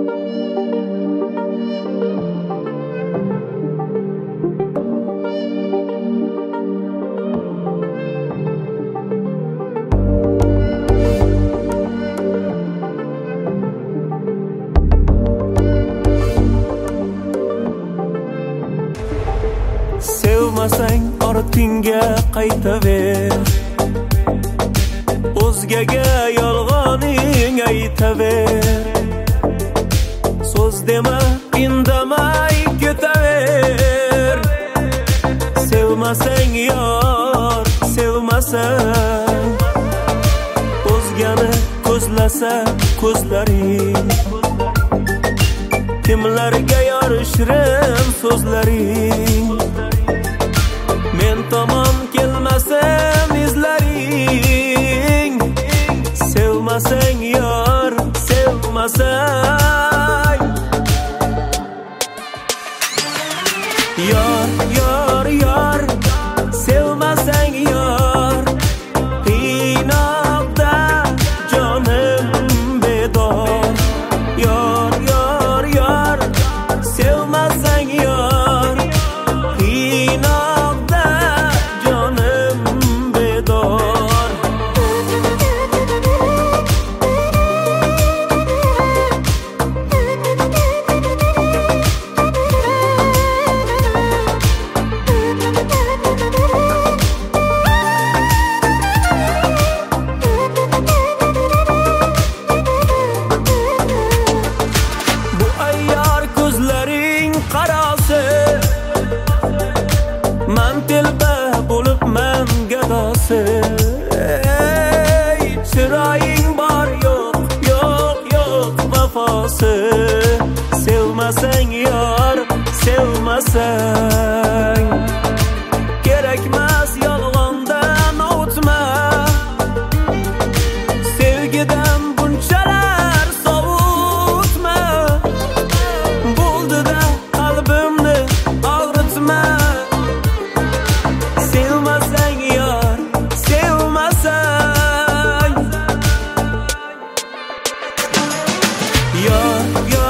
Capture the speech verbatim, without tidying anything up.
Sevmasang ortingga qaytaver, o'zgaga yolg'oning aytaver. So'z dema, indamay ketaver. Sevmasang yor, sevmasang, o'zgani ko'zlasa ko'zlaring, kimlarga yorishirin so'zlaring. Men tomon kelmasin izlaring. Sevmasang yor, sevmasang, yor, yor, yor, sevmasang yor, qiynoqda jonim bedor. Yor, yor, yor, sevmasang yor, qiynoqda jonim bedor. Bu ayyor ko'zlaring qarasi, man telba bo'libman gadosi. Ey, chiroying bor yo'q, yo'q, yo'q vafosi. Sevmasang yor, sevmasang, kerakmas yolg'ondan o'tma. Sevgidan bunchalar sovutma. Bo'ldi-da qalbimni og'ritma. Sevmasang yor, sevmasang, yor, yor